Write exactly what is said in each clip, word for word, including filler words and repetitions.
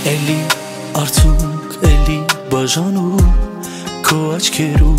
Էլի արցունք, էլի բաժանում քո աչքերում,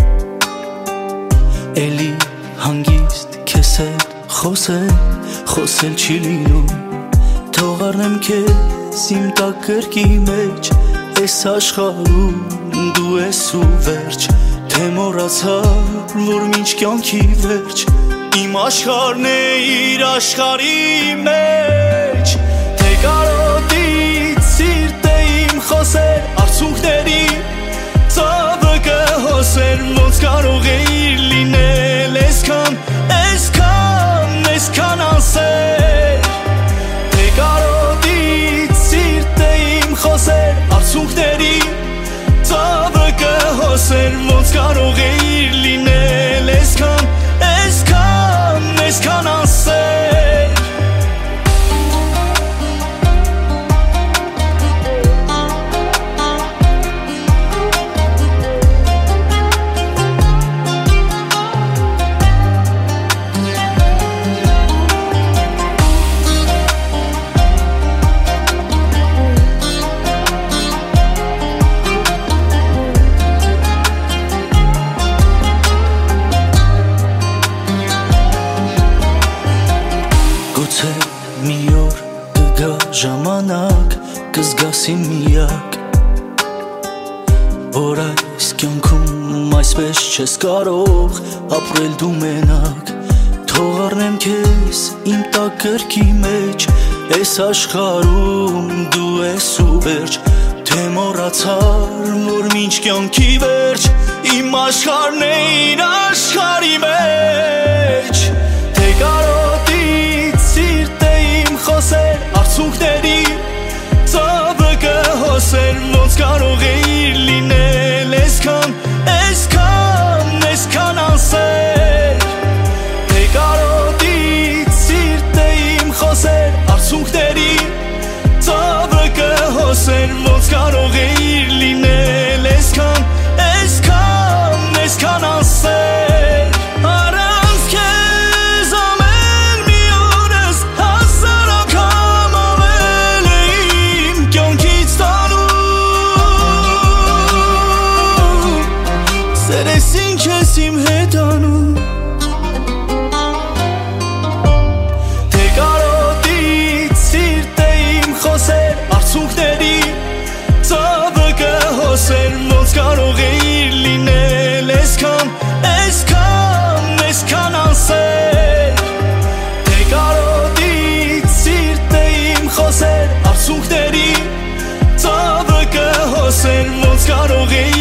էլի հանգիստ քեզ հետ խոսել, խոսել չի լինում։ Թող առնեմ քեզ իմ տաք գրկի մեջ, այս աշխարհում դու ես ու վերջ, թե մոռացար, որ մինչ կյանքի վերջ իմ աշխարհն է իր աշխարհի մեջ, թե կարոտից սիրտ է իմ խոսել, արցունքների ծավը կհոսեր, ոնց կարող է իր լինել այսքան, այսքան, այսքան անսեր, թե կարոտից սիրտ է իմ խոսել, արցունքների ծավը կհոսեր, ոնց կարող է իր լինել այսքան, այսքան, այսքան անսեր։ Գուցե մի օր կգա ժամանակ, կզգաս իմ միակ, որ այս կյանքում այսպես չես կարող ապրել դու մենակ, թող առնեմ քեզ իմ տաք գրկի մեջ, այս աշխարհում դու ես ու վերջ, թե մոռացար, որ մինչ կյանքի վերջ իմ աշխարհն է իր աշխարհի մեջ, թե կարոտից սիրտ է իմ խոսել, արցունքների ծավը կհոսեր, ոնց կարող է իր լինել այսքան, այսքան, այսքան անսեր, թե կարոտից սիրտ է իմ խոսել, արցունքների ծավը կհոսեր, ոնց կարող է իր լինել այսքան, այսքան, այսքան անսեր, առանց քեզ ամեն մի օրս հազար անգամ ավել է իմ կյանքից տանում, սերես ինչ ես իմ հետ անում, թե կարոտից սիրտ է իմ խոսել, արցունքների ծավը կհոսեր, ոնց կարող է իր լինել այսքան, այսքան, այսքան անսեր, թե կարոտից սիրտ է իմ խոսել, արցունքների ծավը կհոսեր, ոնց կարող է